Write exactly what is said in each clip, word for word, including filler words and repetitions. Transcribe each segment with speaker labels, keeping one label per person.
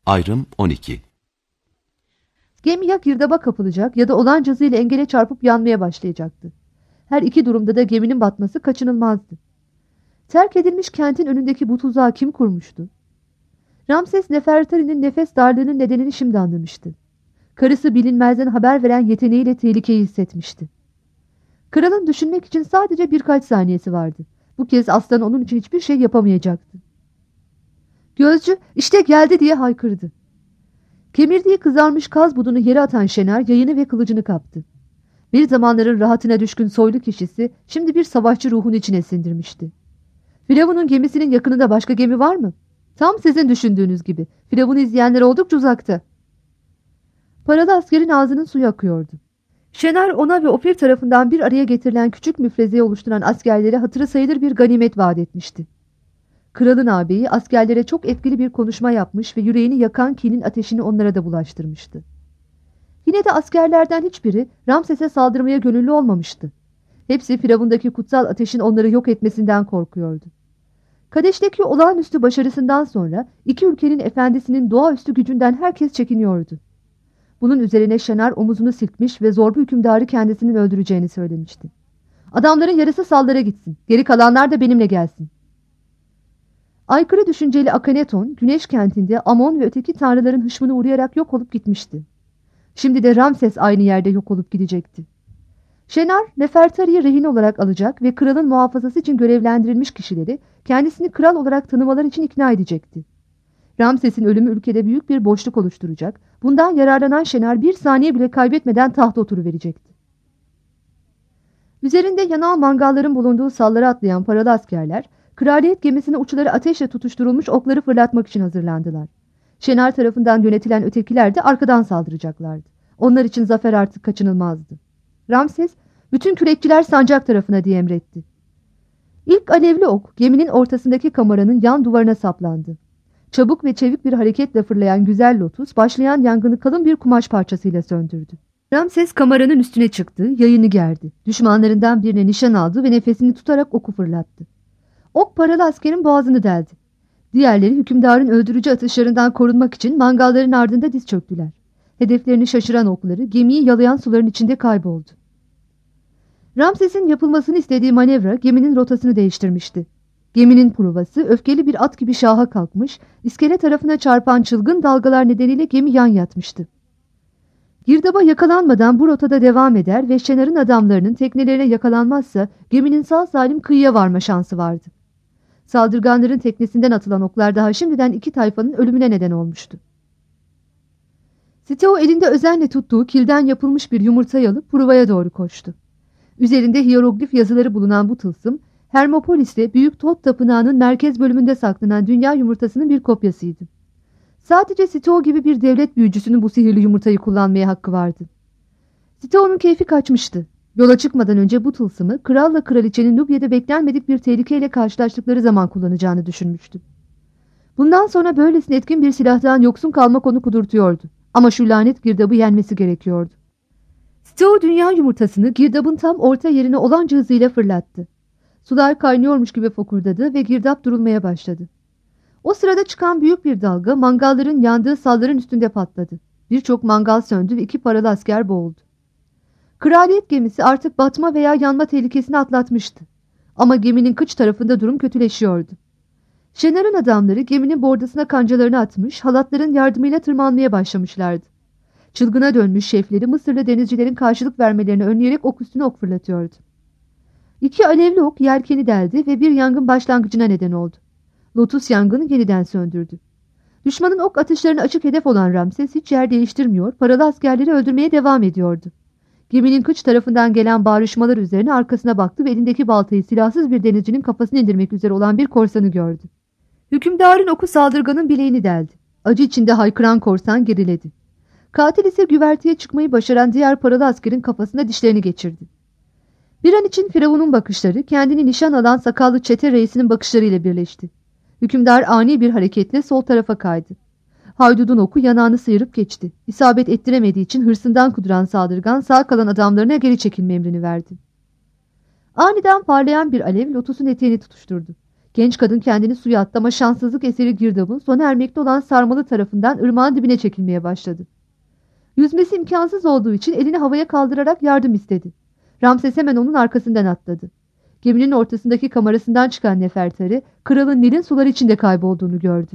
Speaker 1: Ayrım on iki.
Speaker 2: Gemi ya girdaba kapılacak ya da olan cazıyla engele çarpıp yanmaya başlayacaktı. Her iki durumda da geminin batması kaçınılmazdı. Terk edilmiş kentin önündeki bu tuzağı kim kurmuştu? Ramses Nefertari'nin nefes darlığının nedenini şimdi anlamıştı. Karısı bilinmezden haber veren yeteneğiyle tehlikeyi hissetmişti. Kralın düşünmek için sadece birkaç saniyesi vardı. Bu kez aslan onun için hiçbir şey yapamayacaktı. Gözcü işte geldi diye haykırdı. Kemirdiği kızarmış kaz budunu yere atan Şener yayını ve kılıcını kaptı. Bir zamanların rahatına düşkün soylu kişisi şimdi bir savaşçı ruhun içine sindirmişti. Firavun'un gemisinin yakınında başka gemi var mı? Tam sizin düşündüğünüz gibi. Firavun'u izleyenler oldukça uzakta. Paralı askerin ağzının suyu akıyordu. Şener ona ve Ofir tarafından bir araya getirilen küçük müfrezeyi oluşturan askerlere hatırı sayılır bir ganimet vaat etmişti. Kralın ağabeyi askerlere çok etkili bir konuşma yapmış ve yüreğini yakan kinin ateşini onlara da bulaştırmıştı. Yine de askerlerden hiçbiri Ramses'e saldırmaya gönüllü olmamıştı. Hepsi Firavun'daki kutsal ateşin onları yok etmesinden korkuyordu. Kadeş'teki olağanüstü başarısından sonra iki ülkenin efendisinin doğaüstü gücünden herkes çekiniyordu. Bunun üzerine Şener omuzunu silkmiş ve zorba hükümdarı kendisinin öldüreceğini söylemişti. Adamların yarısı sallara gitsin, geri kalanlar da benimle gelsin. Aykırı düşünceli Akhenaton, Güneş kentinde Amon ve öteki tanrıların hışmına uğrayarak yok olup gitmişti. Şimdi de Ramses aynı yerde yok olup gidecekti. Şener, Nefertari'yi rehin olarak alacak ve kralın muhafazası için görevlendirilmiş kişileri kendisini kral olarak tanımaları için ikna edecekti. Ramses'in ölümü ülkede büyük bir boşluk oluşturacak, bundan yararlanan Şener bir saniye bile kaybetmeden tahta oturuverecekti. Üzerinde yanağı mangalların bulunduğu sallara atlayan paralı askerler, kraliyet gemisine uçları ateşle tutuşturulmuş okları fırlatmak için hazırlandılar. Şener tarafından yönetilen ötekiler de arkadan saldıracaklardı. Onlar için zafer artık kaçınılmazdı. Ramses, bütün kürekçiler sancak tarafına diye emretti. İlk alevli ok geminin ortasındaki kameranın yan duvarına saplandı. Çabuk ve çevik bir hareketle fırlayan güzel lotus başlayan yangını kalın bir kumaş parçasıyla söndürdü. Ramses kameranın üstüne çıktı, yayını gerdi. Düşmanlarından birine nişan aldı ve nefesini tutarak oku fırlattı. Ok paralı askerin boğazını deldi. Diğerleri hükümdarın öldürücü atışlarından korunmak için mangalların ardında diz çöktüler. Hedeflerini şaşıran okları gemiyi yalayan suların içinde kayboldu. Ramses'in yapılmasını istediği manevra geminin rotasını değiştirmişti. Geminin pruvası öfkeli bir at gibi şaha kalkmış, iskele tarafına çarpan çılgın dalgalar nedeniyle gemi yan yatmıştı. Girdaba yakalanmadan bu rotada devam eder ve Şener'in adamlarının teknelerine yakalanmazsa geminin sağ salim kıyıya varma şansı vardı. Saldırganların teknesinden atılan oklar daha şimdiden iki tayfanın ölümüne neden olmuştu. Siteo elinde özenle tuttuğu kilden yapılmış bir yumurtayı alıp pruvaya doğru koştu. Üzerinde hiyeroglif yazıları bulunan bu tılsım, Hermopolis'te Büyük Tot Tapınağı'nın merkez bölümünde saklanan dünya yumurtasının bir kopyasıydı. Sadece Siteo gibi bir devlet büyücüsünün bu sihirli yumurtayı kullanmaya hakkı vardı. Siteo'nun keyfi kaçmıştı. Yola çıkmadan önce bu tılsımı kralla kraliçenin Nubya'da beklenmedik bir tehlikeyle karşılaştıkları zaman kullanacağını düşünmüştü. Bundan sonra böylesine etkin bir silahtan yoksun kalmak onu kudurtuyordu. Ama şu lanet girdabı yenmesi gerekiyordu. Siteo dünya yumurtasını girdabın tam orta yerine olanca hızıyla fırlattı. Sular kaynıyormuş gibi fokurdadı ve girdap durulmaya başladı. O sırada çıkan büyük bir dalga mangalların yandığı salların üstünde patladı. Birçok mangal söndü ve iki paralı asker boğuldu. Kraliyet gemisi artık batma veya yanma tehlikesini atlatmıştı. Ama geminin kıç tarafında durum kötüleşiyordu. Şener'in adamları geminin bordasına kancalarını atmış, halatların yardımıyla tırmanmaya başlamışlardı. Çılgına dönmüş şefleri Mısırlı denizcilerin karşılık vermelerini önleyerek ok üstüne ok fırlatıyordu. İki alevli ok yelkeni deldi ve bir yangın başlangıcına neden oldu. Lotus yangını yeniden söndürdü. Düşmanın ok atışlarına açık hedef olan Ramses hiç yer değiştirmiyor, paralı askerleri öldürmeye devam ediyordu. Geminin kıç tarafından gelen bağrışmalar üzerine arkasına baktı ve elindeki baltayı silahsız bir denizcinin kafasını indirmek üzere olan bir korsanı gördü. Hükümdarın oku saldırganın bileğini deldi. Acı içinde haykıran korsan geriledi. Katil ise güverteye çıkmayı başaran diğer paralı askerin kafasına dişlerini geçirdi. Bir an için Firavun'un bakışları kendini nişan alan sakallı çete reisinin bakışlarıyla birleşti. Hükümdar ani bir hareketle sol tarafa kaydı. Haydudun oku yanağını sıyırıp geçti. İsabet ettiremediği için hırsından kuduran saldırgan sağ kalan adamlarına geri çekilme emrini verdi. Aniden parlayan bir alev Lotus'un eteğini tutuşturdu. Genç kadın kendini suya attı ama şanssızlık eseri girdabın sona ermekte olan sarmalı tarafından ırmağın dibine çekilmeye başladı. Yüzmesi imkansız olduğu için elini havaya kaldırarak yardım istedi. Ramses hemen onun arkasından atladı. Geminin ortasındaki kamerasından çıkan Nefertari, kralın Nil'in suları içinde kaybolduğunu gördü.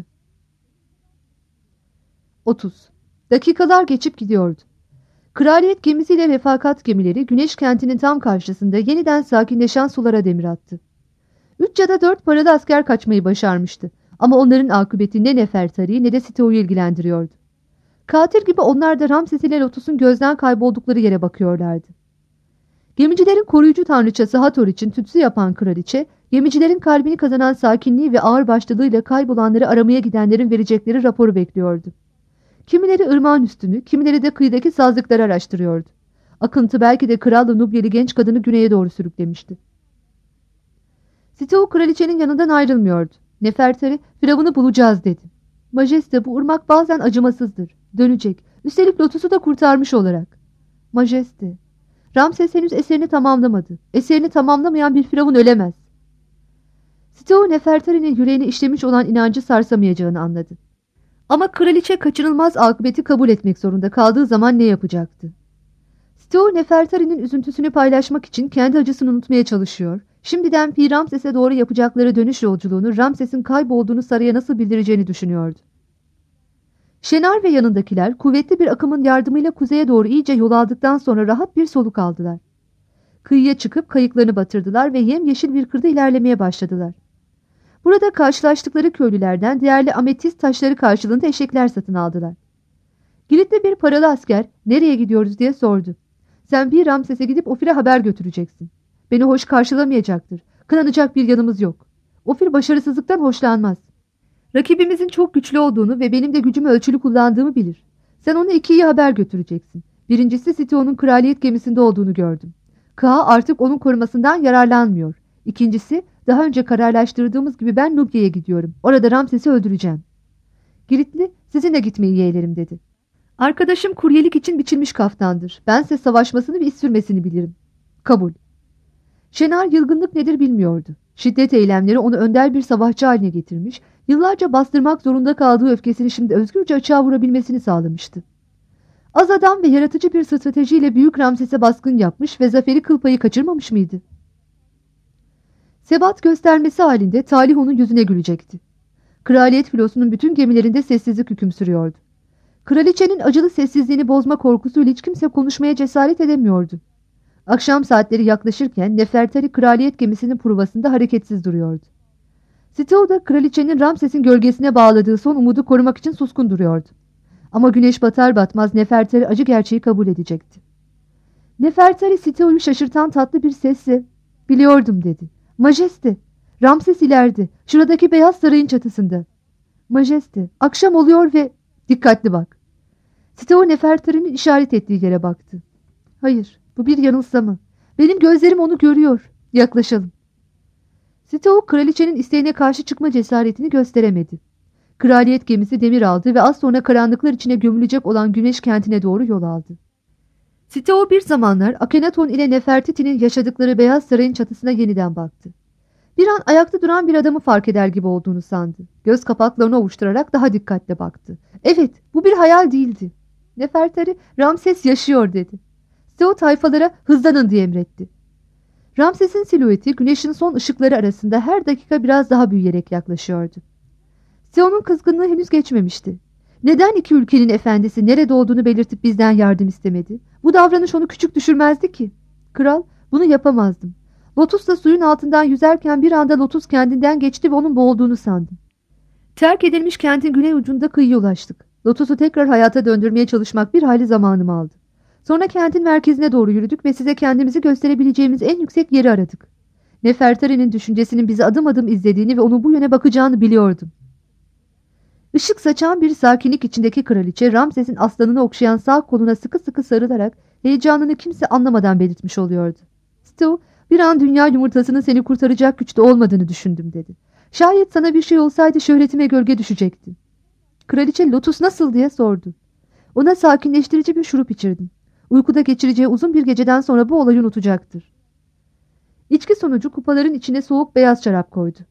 Speaker 2: otuz. Dakikalar geçip gidiyordu. Kraliyet gemisiyle refakat gemileri Güneş kentinin tam karşısında yeniden sakinleşen sulara demir attı. Üç ya da dört paralı asker kaçmayı başarmıştı. Ama onların akıbeti ne Nefertari'yi ne de Siteo'yu ilgilendiriyordu. Katil gibi onlar da Ramses ile Lotus'un gözden kayboldukları yere bakıyorlardı. Gemicilerin koruyucu tanrıçası Hathor için tütsü yapan kraliçe, gemicilerin kalbini kazanan sakinliği ve ağırbaşlılığıyla kaybolanları aramaya gidenlerin verecekleri raporu bekliyordu. Kimileri ırmağın üstünü, kimileri de kıyıdaki sazlıkları araştırıyordu. Akıntı belki de kralla Nubyeli genç kadını güneye doğru sürüklemişti. Siteo kraliçenin yanından ayrılmıyordu. Nefertari, Firavun'u bulacağız dedi. Majeste, bu ırmak bazen acımasızdır. Dönecek. Üstelik Lotus'u da kurtarmış olarak. Majeste, Ramses henüz eserini tamamlamadı. Eserini tamamlamayan bir Firavun ölemez. Siteo Nefertari'nin yüreğine işlemiş olan inancı sarsamayacağını anladı. Ama kraliçe kaçınılmaz akıbeti kabul etmek zorunda kaldığı zaman ne yapacaktı? Siteo Nefertari'nin üzüntüsünü paylaşmak için kendi acısını unutmaya çalışıyor. Şimdiden Pi Ramses'e doğru yapacakları dönüş yolculuğunu Ramses'in kaybolduğunu saraya nasıl bildireceğini düşünüyordu. Şenar ve yanındakiler kuvvetli bir akımın yardımıyla kuzeye doğru iyice yol aldıktan sonra rahat bir soluk aldılar. Kıyıya çıkıp kayıklarını batırdılar ve yemyeşil bir kırda ilerlemeye başladılar. Burada karşılaştıkları köylülerden değerli ametist taşları karşılığında eşekler satın aldılar. Giritli bir paralı asker nereye gidiyoruz diye sordu. Sen bir Ramses'e gidip Ofir'e haber götüreceksin. Beni hoş karşılamayacaktır. Kınanacak bir yanımız yok. Ofir başarısızlıktan hoşlanmaz. Rakibimizin çok güçlü olduğunu ve benim de gücümü ölçülü kullandığımı bilir. Sen ona iki iyi haber götüreceksin. Birincisi Siteo'nun kraliyet gemisinde olduğunu gördüm. Ka artık onun korumasından yararlanmıyor. İkincisi, daha önce kararlaştırdığımız gibi ben Nubya'ya gidiyorum. Orada Ramses'i öldüreceğim. Giritli, sizinle gitmeyi yeğlerim dedi. Arkadaşım kuryelik için biçilmiş kaftandır. Bense savaşmasını ve iş sürmesini bilirim. Kabul. Şenar yılgınlık nedir bilmiyordu. Şiddet eylemleri onu önder bir savaşçı haline getirmiş, yıllarca bastırmak zorunda kaldığı öfkesini şimdi özgürce açığa vurabilmesini sağlamıştı. Az adam ve yaratıcı bir stratejiyle Büyük Ramses'e baskın yapmış ve zaferi kıl payı kaçırmamış mıydı? Sebat göstermesi halinde talih onun yüzüne gülecekti. Kraliyet filosunun bütün gemilerinde sessizlik hüküm sürüyordu. Kraliçenin acılı sessizliğini bozma korkusuyla hiç kimse konuşmaya cesaret edemiyordu. Akşam saatleri yaklaşırken Nefertari kraliyet gemisinin pruvasında hareketsiz duruyordu. Siteo da kraliçenin Ramses'in gölgesine bağladığı son umudu korumak için suskun duruyordu. Ama güneş batar batmaz Nefertari acı gerçeği kabul edecekti. Nefertari Siteo'yu şaşırtan tatlı bir sesle "Biliyordum" dedi. "Majeste, Ramses ileride, şuradaki beyaz sarayın çatısında." "Majeste, akşam oluyor ve..." "Dikkatli bak." Siteo Nefertari'nin işaret ettiği yere baktı. "Hayır, bu bir yanılsama. Benim gözlerim onu görüyor. Yaklaşalım." Siteo kraliçenin isteğine karşı çıkma cesaretini gösteremedi. Kraliyet gemisi demir aldı ve az sonra karanlıklar içine gömülecek olan Güneş kentine doğru yol aldı. Siteo bir zamanlar Akhenaton ile Nefertiti'nin yaşadıkları beyaz sarayın çatısına yeniden baktı. Bir an ayakta duran bir adamı fark eder gibi olduğunu sandı. Göz kapaklarını ovuşturarak daha dikkatle baktı. Evet, bu bir hayal değildi. Nefertari, "Ramses yaşıyor" dedi. Siteo tayfalara "hızlanın" diye emretti. Ramses'in silüeti güneşin son ışıkları arasında her dakika biraz daha büyüyerek yaklaşıyordu. Siteo'nun kızgınlığı henüz geçmemişti. Neden iki ülkenin efendisi nerede olduğunu belirtip bizden yardım istemedi? Bu davranış onu küçük düşürmezdi ki. Kral, "Bunu yapamazdım. Lotus da suyun altından yüzerken bir anda Lotus kendinden geçti ve onun boğulduğunu sandım. Terk edilmiş kentin güney ucunda kıyıya ulaştık. Lotus'u tekrar hayata döndürmeye çalışmak bir hayli zamanımı aldı. Sonra kentin merkezine doğru yürüdük ve size kendimizi gösterebileceğimiz en yüksek yeri aradık. Nefertari'nin düşüncesinin bizi adım adım izlediğini ve onun bu yöne bakacağını biliyordum." Işık saçan bir sakinlik içindeki kraliçe Ramses'in aslanını okşayan sağ koluna sıkı sıkı sarılarak heyecanını kimse anlamadan belirtmiş oluyordu. "Siteo, bir an dünya yumurtasının seni kurtaracak güçte olmadığını düşündüm" dedi. "Şayet sana bir şey olsaydı şöhretime gölge düşecekti." Kraliçe "Lotus nasıl?" diye sordu. "Ona sakinleştirici bir şurup içirdim. Uykuda geçireceği uzun bir geceden sonra bu olayı unutacaktır." İçki sonucu kupaların içine soğuk beyaz şarap koydu.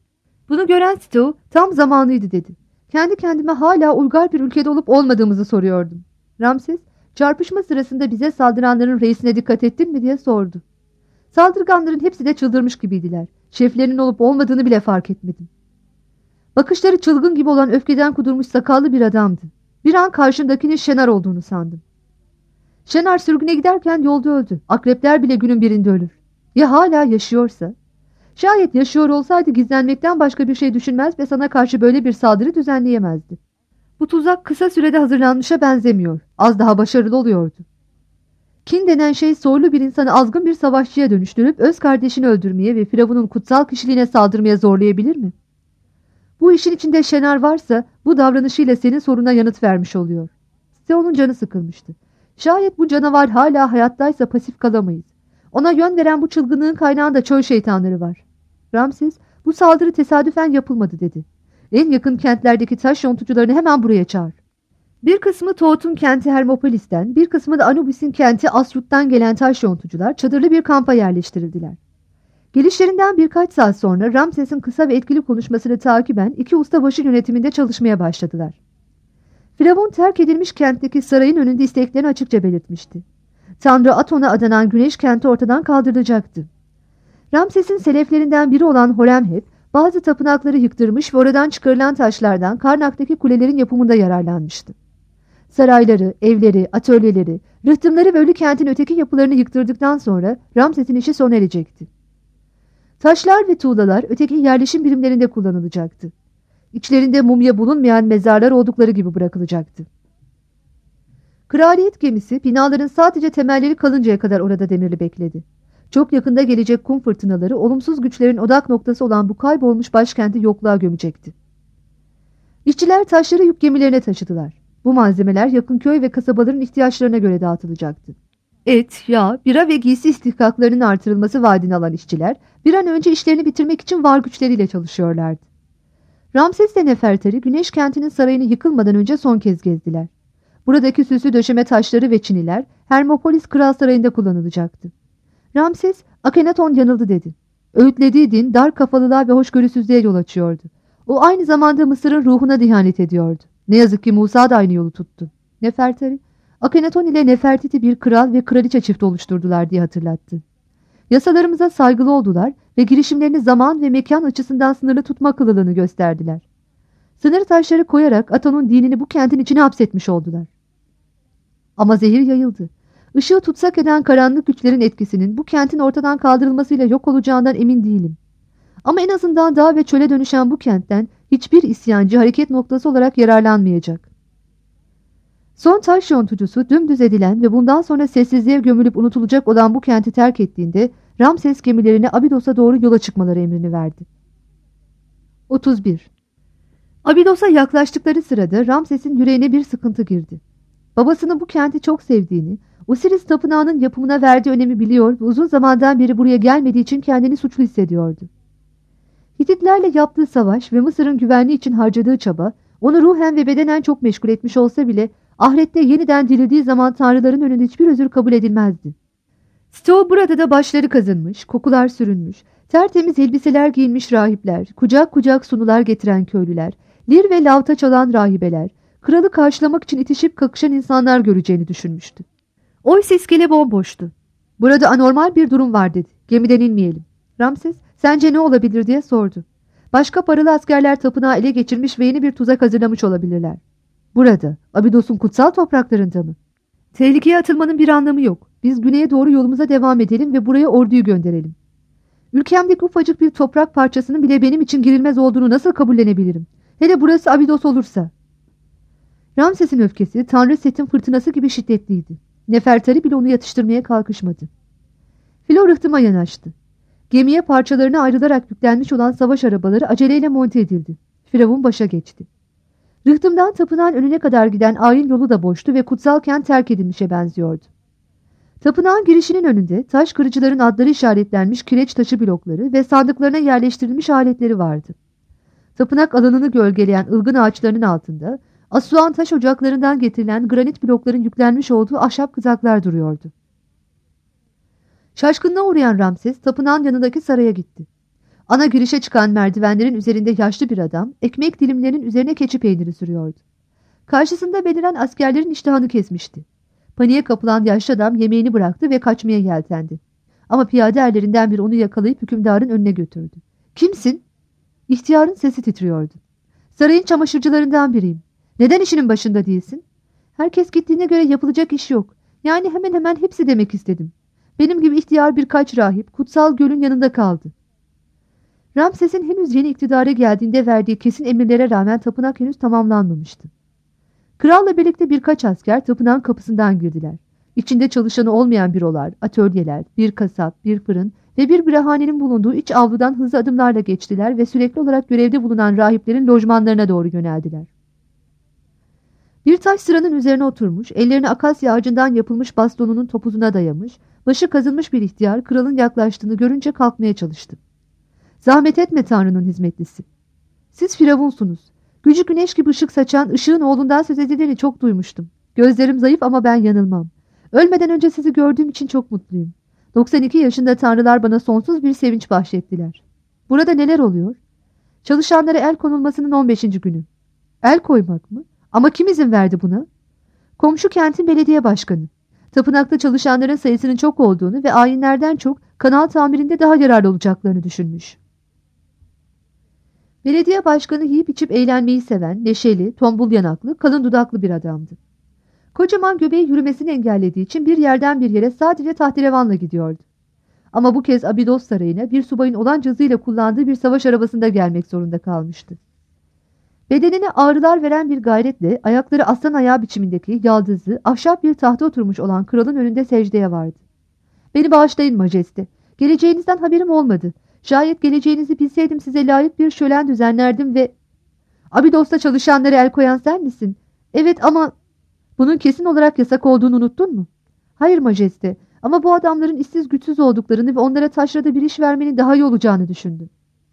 Speaker 2: Bunu gören Sto tam zamanıydı dedi. Kendi kendime hala uygar bir ülkede olup olmadığımızı soruyordum. Ramses, çarpışma sırasında bize saldıranların reisine dikkat ettin mi diye sordu. Saldırganların hepsi de çıldırmış gibiydiler. Şeflerinin olup olmadığını bile fark etmedim. Bakışları çılgın gibi olan öfkeden kudurmuş sakallı bir adamdı. Bir an karşımdakinin Şenar olduğunu sandım. Şenar sürgüne giderken yolda öldü. Akrepler bile günün birinde ölür. Ya hala yaşıyorsa? Şayet yaşıyor olsaydı gizlenmekten başka bir şey düşünmez ve sana karşı böyle bir saldırı düzenleyemezdi. Bu tuzak kısa sürede hazırlanmışa benzemiyor. Az daha başarılı oluyordu. Kin denen şey soylu bir insanı azgın bir savaşçıya dönüştürüp öz kardeşini öldürmeye ve Firavun'un kutsal kişiliğine saldırmaya zorlayabilir mi? Bu işin içinde Şenar varsa bu davranışıyla senin soruna yanıt vermiş oluyor. Steo'nun canı sıkılmıştı. Şayet bu canavar hala hayattaysa pasif kalamayız. Ona yön veren bu çılgınlığın kaynağında çöl şeytanları var. Ramses, bu saldırı tesadüfen yapılmadı dedi. En yakın kentlerdeki taş yontucularını hemen buraya çağır. Bir kısmı Toğut'un kenti Hermopolis'ten, bir kısmı da Anubis'in kenti Asyut'tan gelen taş yontucular çadırlı bir kampa yerleştirildiler. Gelişlerinden birkaç saat sonra Ramses'in kısa ve etkili konuşmasını takiben iki ustabaşı yönetiminde çalışmaya başladılar. Firavun terk edilmiş kentteki sarayın önünde isteklerini açıkça belirtmişti. Tanrı Aton'a adanan güneş kenti ortadan kaldırılacaktı. Ramses'in seleflerinden biri olan Horemheb bazı tapınakları yıktırmış ve oradan çıkarılan taşlardan Karnak'taki kulelerin yapımında yararlanmıştı. Sarayları, evleri, atölyeleri, rıhtımları ve ölü kentin öteki yapılarını yıktırdıktan sonra Ramses'in işi sona erecekti. Taşlar ve tuğlalar öteki yerleşim birimlerinde kullanılacaktı. İçlerinde mumya bulunmayan mezarlar oldukları gibi bırakılacaktı. Kraliyet gemisi binaların sadece temelleri kalıncaya kadar orada demirli bekledi. Çok yakında gelecek kum fırtınaları olumsuz güçlerin odak noktası olan bu kaybolmuş başkenti yokluğa gömecekti. İşçiler taşları yük gemilerine taşıdılar. Bu malzemeler yakın köy ve kasabaların ihtiyaçlarına göre dağıtılacaktı. Et, yağ, bira ve giysi istihkaklarının artırılması vaadini alan işçiler bir an önce işlerini bitirmek için var güçleriyle çalışıyorlardı. Ramses ile Nefertari güneş kentinin sarayını yıkılmadan önce son kez gezdiler. Buradaki süslü döşeme taşları ve çiniler Hermopolis Kral Sarayı'nda kullanılacaktı. Ramses, Akhenaton yanıldı dedi. Öğütlediği din dar kafalılığa ve hoşgörüsüzlüğe yol açıyordu. O aynı zamanda Mısır'ın ruhuna ihanet ediyordu. Ne yazık ki Musa da aynı yolu tuttu. Nefertari, Akhenaton ile Nefertiti bir kral ve kraliçe çifti oluşturdular diye hatırlattı. Yasalarımıza saygılı oldular ve girişimlerini zaman ve mekan açısından sınırlı tutma akıllılığını gösterdiler. Sınır taşları koyarak Aton'un dinini bu kentin içine hapsetmiş oldular. Ama zehir yayıldı. Işığı tutsak eden karanlık güçlerin etkisinin bu kentin ortadan kaldırılmasıyla yok olacağından emin değilim. Ama en azından dağ ve çöle dönüşen bu kentten hiçbir isyancı hareket noktası olarak yararlanmayacak. Son taş yontucusu dümdüz edilen ve bundan sonra sessizliğe gömülüp unutulacak olan bu kenti terk ettiğinde Ramses gemilerine Abidos'a doğru yola çıkmaları emrini verdi. otuz bir. Abidos'a yaklaştıkları sırada Ramses'in yüreğine bir sıkıntı girdi. Babasının bu kenti çok sevdiğini, Osiris tapınağının yapımına verdiği önemi biliyor ve uzun zamandan beri buraya gelmediği için kendini suçlu hissediyordu. Hititlerle yaptığı savaş ve Mısır'ın güvenliği için harcadığı çaba onu ruhen ve bedenen çok meşgul etmiş olsa bile ahirette yeniden dirildiği zaman tanrıların önünde hiçbir özür kabul edilmezdi. Sto burada da başları kazınmış, kokular sürünmüş, tertemiz elbiseler giyinmiş rahipler, kucak kucak sunular getiren köylüler, lir ve lavta çalan rahibeler, kralı karşılamak için itişip kakışan insanlar göreceğini düşünmüştü. Oysa iskele bomboştu. Burada anormal bir durum var dedi. Gemiden inmeyelim. Ramses, sence ne olabilir diye sordu. Başka paralı askerler tapınağı ele geçirmiş ve yeni bir tuzak hazırlamış olabilirler. Burada, Abidos'un kutsal topraklarında mı? Tehlikeye atılmanın bir anlamı yok. Biz güneye doğru yolumuza devam edelim ve buraya orduyu gönderelim. Ülkemdeki ufacık bir toprak parçasının bile benim için girilmez olduğunu nasıl kabullenebilirim? Hele burası Abidos olursa. Ramses'in öfkesi Tanrı Set'in fırtınası gibi şiddetliydi. Nefertari bile onu yatıştırmaya kalkışmadı. Filo rıhtıma yanaştı. Gemiye parçalarına ayrılarak yüklenmiş olan savaş arabaları aceleyle monte edildi. Firavun başa geçti. Rıhtımdan tapınağın önüne kadar giden ayin yolu da boştu ve kutsal kent terk edilmişe benziyordu. Tapınağın girişinin önünde taş kırıcıların adları işaretlenmiş kireç taşı blokları ve sandıklarına yerleştirilmiş aletleri vardı. Tapınak alanını gölgeleyen ılgın ağaçlarının altında Asuan taş ocaklarından getirilen granit blokların yüklenmiş olduğu ahşap kızaklar duruyordu. Şaşkınlığa uğrayan Ramses tapınağın yanındaki saraya gitti. Ana girişe çıkan merdivenlerin üzerinde yaşlı bir adam, ekmek dilimlerinin üzerine keçi peyniri sürüyordu. Karşısında beliren askerlerin iştahını kesmişti. Paniğe kapılan yaşlı adam yemeğini bıraktı ve kaçmaya yeltendi. Ama piyade erlerinden biri onu yakalayıp hükümdarın önüne götürdü. "Kimsin?" İhtiyarın sesi titriyordu. "Sarayın çamaşırcılarından biriyim." "Neden işinin başında değilsin?" "Herkes gittiğine göre yapılacak iş yok. Yani hemen hemen hepsi demek istedim. Benim gibi ihtiyar birkaç rahip kutsal gölün yanında kaldı." Ramses'in henüz yeni iktidara geldiğinde verdiği kesin emirlere rağmen tapınak henüz tamamlanmamıştı. Kralla birlikte birkaç asker tapınağın kapısından girdiler. İçinde çalışanı olmayan bürolar, atölyeler, bir kasap, bir fırın ve bir birahanenin bulunduğu iç avludan hızlı adımlarla geçtiler ve sürekli olarak görevde bulunan rahiplerin lojmanlarına doğru yöneldiler. Bir taş sıranın üzerine oturmuş, ellerini akasya ağacından yapılmış bastonunun topuzuna dayamış, başı kazınmış bir ihtiyar kralın yaklaştığını görünce kalkmaya çalıştı. "Zahmet etme Tanrı'nın hizmetlisi. Siz firavunsunuz. Gücü güneş gibi ışık saçan ışığın oğlundan söz edildiğini çok duymuştum. Gözlerim zayıf ama ben yanılmam. Ölmeden önce sizi gördüğüm için çok mutluyum. doksan iki yaşında tanrılar bana sonsuz bir sevinç bahşettiler. Burada neler oluyor? Çalışanlara el konulmasının on beşinci günü. El koymak mı? Ama kim izin verdi buna? Komşu kentin belediye başkanı. Tapınakta çalışanların sayısının çok olduğunu ve ayinlerden çok kanal tamirinde daha yararlı olacaklarını düşünmüş. Belediye başkanı yiyip içip eğlenmeyi seven, neşeli, tombul yanaklı, kalın dudaklı bir adamdı. Kocaman göbeği yürümesini engellediği için bir yerden bir yere sadece tahterevanla gidiyordu. Ama bu kez Abidos Sarayı'na bir subayın olan cızıyla kullandığı bir savaş arabasında gelmek zorunda kalmıştı. Bedenine ağrılar veren bir gayretle ayakları aslan ayağı biçimindeki yaldızlı, ahşap bir tahta oturmuş olan kralın önünde secdeye vardı. "Beni bağışlayın majeste. Geleceğinizden haberim olmadı. Şayet geleceğinizi bilseydim size layık bir şölen düzenlerdim ve..." "Abidos'ta çalışanlara el koyan sen misin?" "Evet ama..." "Bunun kesin olarak yasak olduğunu unuttun mu?" "Hayır majeste, ama bu adamların işsiz güçsüz olduklarını ve onlara taşrada bir iş vermenin daha iyi olacağını düşündüm.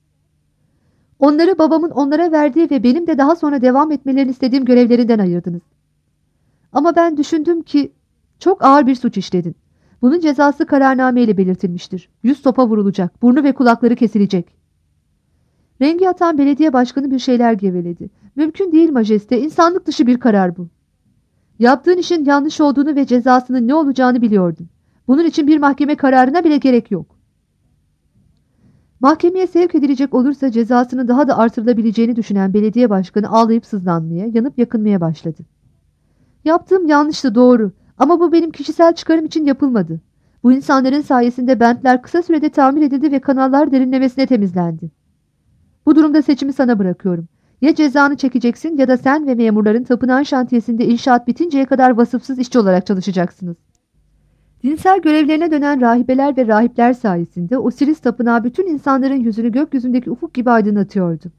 Speaker 2: Onları babamın onlara verdiği ve benim de daha sonra devam etmelerini istediğim görevlerinden ayırdınız. Ama ben düşündüm ki çok ağır bir suç işledin. Bunun cezası kararnameyle belirtilmiştir. Yüz sopa vurulacak, burnu ve kulakları kesilecek." Rengi atan belediye başkanı bir şeyler geveledi. "Mümkün değil majeste, insanlık dışı bir karar bu." "Yaptığın işin yanlış olduğunu ve cezasının ne olacağını biliyordum. Bunun için bir mahkeme kararına bile gerek yok." Mahkemeye sevk edilecek olursa cezasını daha da artırılabileceğini düşünen belediye başkanı ağlayıp sızlanmaya, yanıp yakınmaya başladı. "Yaptığım yanlıştı, doğru, ama bu benim kişisel çıkarım için yapılmadı. Bu insanların sayesinde bentler kısa sürede tamir edildi ve kanallar derinlemesine temizlendi. Bu durumda seçimi sana bırakıyorum. Ya cezanı çekeceksin ya da sen ve memurların tapınağın şantiyesinde inşaat bitinceye kadar vasıfsız işçi olarak çalışacaksınız." Dinsel görevlerine dönen rahibeler ve rahipler sayesinde Osiris tapınağı bütün insanların yüzünü gökyüzündeki ufuk gibi aydınlatıyordu.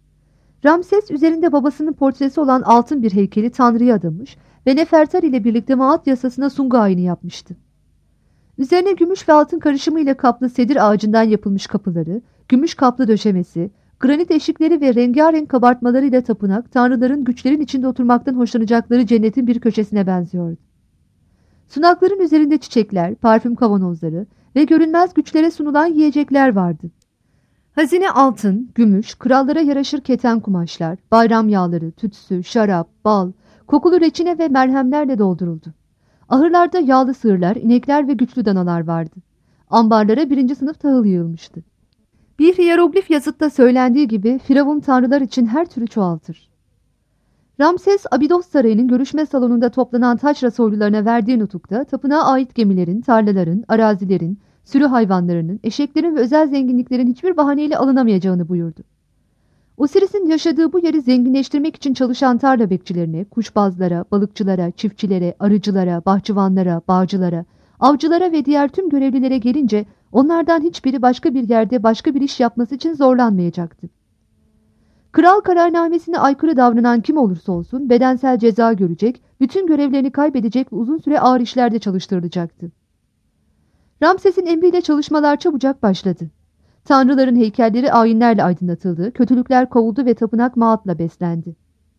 Speaker 2: Ramses üzerinde babasının portresi olan altın bir heykeli Tanrı'ya adamış ve Nefertari ile birlikte Maat yasasına sungu ayini yapmıştı. Üzerine gümüş ve altın karışımıyla kaplı sedir ağacından yapılmış kapıları, gümüş kaplı döşemesi, granit eşikleri ve rengarenk kabartmalarıyla tapınak, tanrıların güçlerin içinde oturmaktan hoşlanacakları cennetin bir köşesine benziyordu. Sunakların üzerinde çiçekler, parfüm kavanozları ve görünmez güçlere sunulan yiyecekler vardı. Hazine altın, gümüş, krallara yaraşır keten kumaşlar, bayram yağları, tütsü, şarap, bal, kokulu reçine ve merhemlerle dolduruldu. Ahırlarda yağlı sığırlar, inekler ve güçlü danalar vardı. Ambarlara birinci sınıf tahıl yığılmıştı. Bir hieroglif yazıtta söylendiği gibi Firavun tanrılar için her türü çoğaltır. Ramses, Abidos Sarayı'nın görüşme salonunda toplanan taşra soylularına verdiği nutukta tapınağa ait gemilerin, tarlaların, arazilerin, sürü hayvanlarının, eşeklerin ve özel zenginliklerin hiçbir bahaneyle alınamayacağını buyurdu. Osiris'in yaşadığı bu yeri zenginleştirmek için çalışan tarla bekçilerine, kuşbazlara, balıkçılara, çiftçilere, arıcılara, bahçıvanlara, bağcılara, avcılara ve diğer tüm görevlilere gelince onlardan hiçbiri başka bir yerde başka bir iş yapması için zorlanmayacaktı. Kral kararnamesine aykırı davranan kim olursa olsun bedensel ceza görecek, bütün görevlerini kaybedecek ve uzun süre ağır işlerde çalıştırılacaktı. Ramses'in emriyle çalışmalar çabucak başladı. Tanrıların heykelleri ayinlerle aydınlatıldı, kötülükler kovuldu ve tapınak Maat'la beslendi.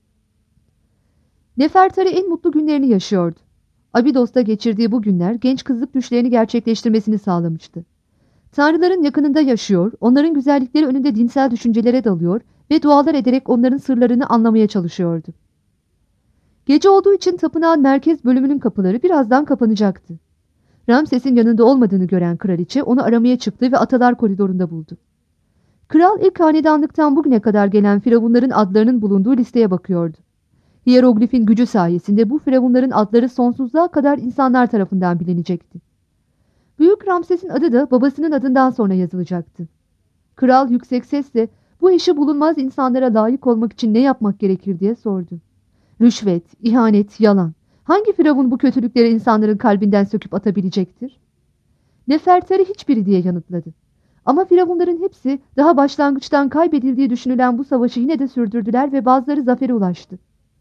Speaker 2: Nefertari en mutlu günlerini yaşıyordu. Abidos'ta geçirdiği bu günler genç kızlık düşlerini gerçekleştirmesini sağlamıştı. Tanrıların yakınında yaşıyor, onların güzellikleri önünde dinsel düşüncelere dalıyor ve dualar ederek onların sırlarını anlamaya çalışıyordu. Gece olduğu için tapınağın merkez bölümünün kapıları birazdan kapanacaktı. Ramses'in yanında olmadığını gören kraliçe onu aramaya çıktı ve atalar koridorunda buldu. Kral ilk hanedanlıktan bugüne kadar gelen firavunların adlarının bulunduğu listeye bakıyordu. Hieroglifin gücü sayesinde bu firavunların adları sonsuzluğa kadar insanlar tarafından bilinecekti. Büyük Ramses'in adı da babasının adından sonra yazılacaktı. Kral yüksek sesle bu işi bulunmaz insanlara layık olmak için ne yapmak gerekir diye sordu. Rüşvet, ihanet, yalan. Hangi firavun bu kötülükleri insanların kalbinden söküp atabilecektir? Nefertari hiçbiri diye yanıtladı. Ama firavunların hepsi daha başlangıçtan kaybedildiği düşünülen bu savaşı yine de sürdürdüler ve bazıları zafere ulaştı.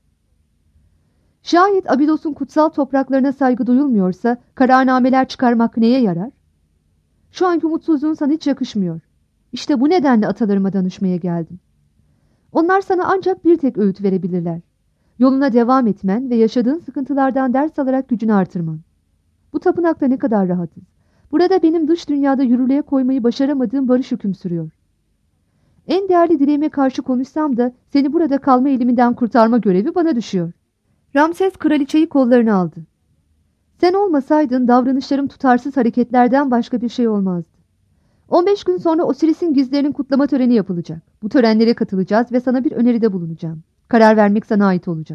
Speaker 2: Şayet Abidos'un kutsal topraklarına saygı duyulmuyorsa kararnameler çıkarmak neye yarar? Şu anki umutsuzluğun sana hiç yakışmıyor. İşte bu nedenle atalarıma danışmaya geldim. Onlar sana ancak bir tek öğüt verebilirler. Yoluna devam etmen ve yaşadığın sıkıntılardan ders alarak gücünü artırman. Bu tapınakta ne kadar rahatız. Burada benim dış dünyada yürürlüğe koymayı başaramadığım barış hüküm sürüyor. En değerli dileğime karşı konuşsam da seni burada kalma eliminden kurtarma görevi bana düşüyor. Ramses kraliçeyi kollarına aldı. Sen olmasaydın davranışlarım tutarsız hareketlerden başka bir şey olmazdı. on beş gün sonra Osiris'in gizlerinin kutlama töreni yapılacak. Bu törenlere katılacağız ve sana bir öneride bulunacağım. Karar vermek sana ait olacak.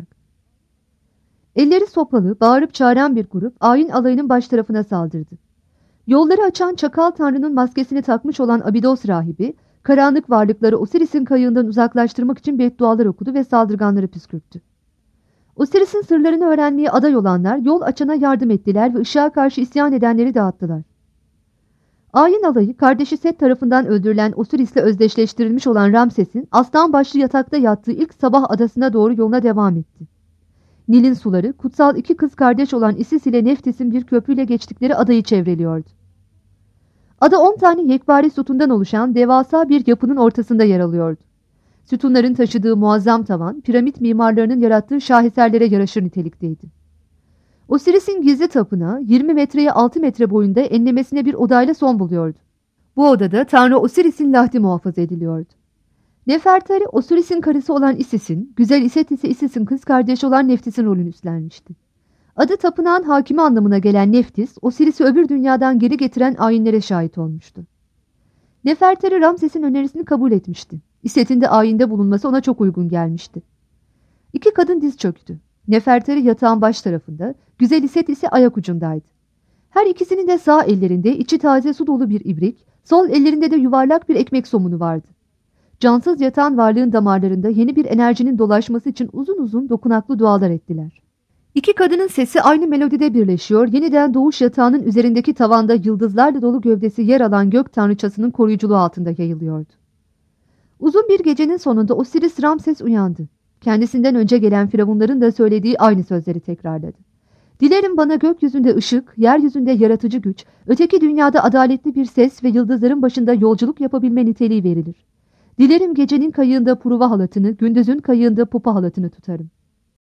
Speaker 2: Elleri sopalı, bağırıp çağıran bir grup ayin alayının baş tarafına saldırdı. Yolları açan çakal tanrının maskesini takmış olan Abidos rahibi, karanlık varlıkları Osiris'in kayığından uzaklaştırmak için beddualar okudu ve saldırganları püskürttü. Osiris'in sırlarını öğrenmeye aday olanlar yol açana yardım ettiler ve ışığa karşı isyan edenleri dağıttılar. Ayin alayı kardeşi Set tarafından öldürülen Osiris'le özdeşleştirilmiş olan Ramses'in aslan başlı yatakta yattığı ilk sabah adasına doğru yoluna devam etti. Nil'in suları kutsal iki kız kardeş olan Isis ile Neftis'in bir köprüyle geçtikleri adayı çevreliyordu. Ada on tane yekpare sütundan oluşan devasa bir yapının ortasında yer alıyordu. Sütunların taşıdığı muazzam tavan, piramit mimarlarının yarattığı şaheserlere yaraşır nitelikteydi. Osiris'in gizli tapınağı yirmi metreye altı metre boyunda enlemesine bir odayla son buluyordu. Bu odada Tanrı Osiris'in lahdi muhafaza ediliyordu. Nefertari, Osiris'in karısı olan Isis'in, güzel Iset ise Isis'in kız kardeşi olan Neftis'in rolünü üstlenmişti. Adı tapınağın hakimi anlamına gelen Neftis, Osiris'i öbür dünyadan geri getiren ayinlere şahit olmuştu. Nefertari Ramses'in önerisini kabul etmişti. Iset'in de ayinde bulunması ona çok uygun gelmişti. İki kadın diz çöktü. Nefertari yatağın baş tarafında, güzel Iset ise ayak ucundaydı. Her ikisinin de sağ ellerinde içi taze su dolu bir ibrik, sol ellerinde de yuvarlak bir ekmek somunu vardı. Cansız yatan varlığın damarlarında yeni bir enerjinin dolaşması için uzun uzun dokunaklı dualar ettiler. İki kadının sesi aynı melodide birleşiyor, yeniden doğuş yatağının üzerindeki tavanda yıldızlarla dolu gövdesi yer alan gök tanrıçasının koruyuculuğu altında yayılıyordu. Uzun bir gecenin sonunda Osiris Ramses uyandı. Kendisinden önce gelen firavunların da söylediği aynı sözleri tekrarladı. Dilerim bana gökyüzünde ışık, yeryüzünde yaratıcı güç, öteki dünyada adaletli bir ses ve yıldızların başında yolculuk yapabilme niteliği verilir. Dilerim gecenin kayığında pruva halatını, gündüzün kayığında pupa halatını tutarım.